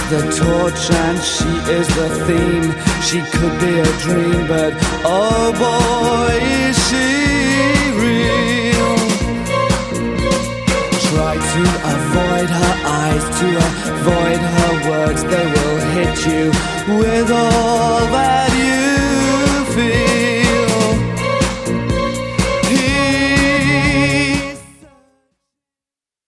the torch and she is the theme. She could be a dream, but oh boy, is she real. Try to avoid her eyes, to avoid her words. They will hit you with all their